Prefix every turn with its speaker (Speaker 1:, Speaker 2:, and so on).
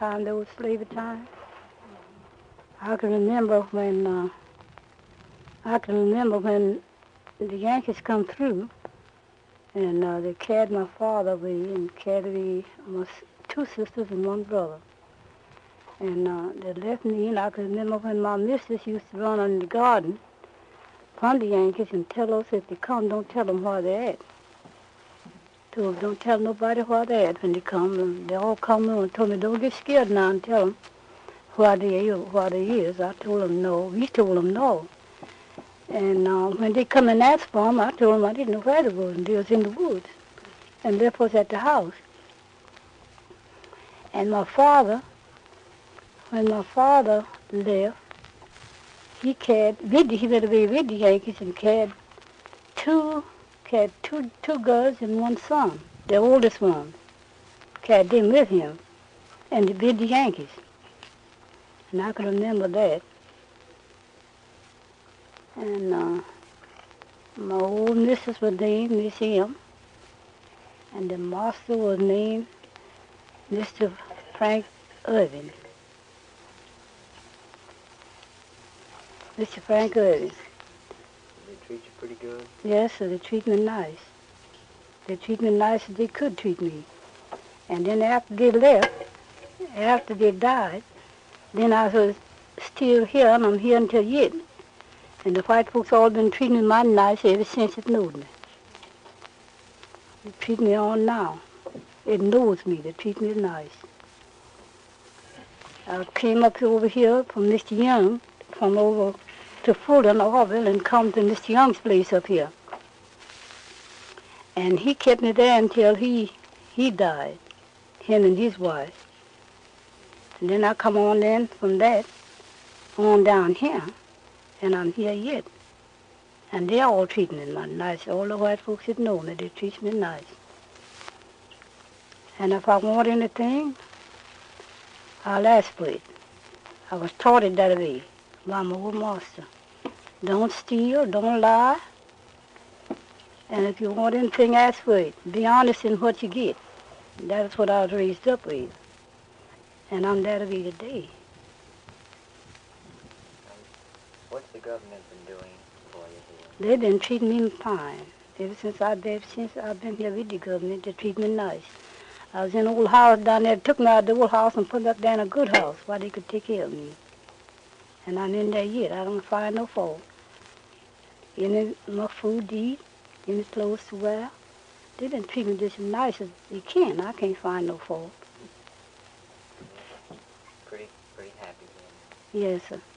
Speaker 1: time there was slavery time. I can remember when the Yankees come through, and they carried my father away and carried away my two sisters and one brother. And they left me, and I can remember when my mistress used to run in the garden from the Yankees and tell us if they come, don't tell them where they're at. So don't tell nobody where they're at when they come. And they all come and told me, don't get scared now and tell them where they is. I told them no. We told them no. And when they come and asked for them, I told them I didn't know where they was, and they was in the woods. And left us at the house. And my father, when my father left, he went away with the Yankees and carried two girls and one son, the oldest one. Carried them with him, and with the Yankees. And I can remember that. And my old missus was named Miss M, and the master was named Mr. Frank Irving. Mr. Frank Irving.
Speaker 2: They treat you pretty good?
Speaker 1: Yes, so they treat me nice. They treat me nice as they could treat me. And then after they left, after they died, then I was still here, and I'm here until yet. And the white folks all been treating me mighty nice ever since it knowed me. They treat me on now. It knows me. They treat me nice. I came up over here from Mr. Young, from over to Fulton, Orville, and come to Mr. Young's place up here. And he kept me there until he died, him and his wife. And then I come on in from that on down here, and I'm here yet. And they all treat me nice. All the white folks that know me, they treat me nice. And if I want anything, I'll ask for it. I was taught it that way by my old master. Don't steal, don't lie. And if you want anything, ask for it. Be honest in what you get. That's what I was raised up with. And I'm that way today.
Speaker 2: What's the government been doing for you here?
Speaker 1: They've been treating me fine. Ever since I've been here with the government, they treat me nice. I was in an old house down there. They took me out of the old house and put me up there in a good house where they could take care of me. And I'm in there yet. I don't find no fault. Any my food to eat, any clothes to wear. They've been treating me just as nice as they can. I can't find no fault.
Speaker 2: Pretty happy then.
Speaker 1: Yes, sir.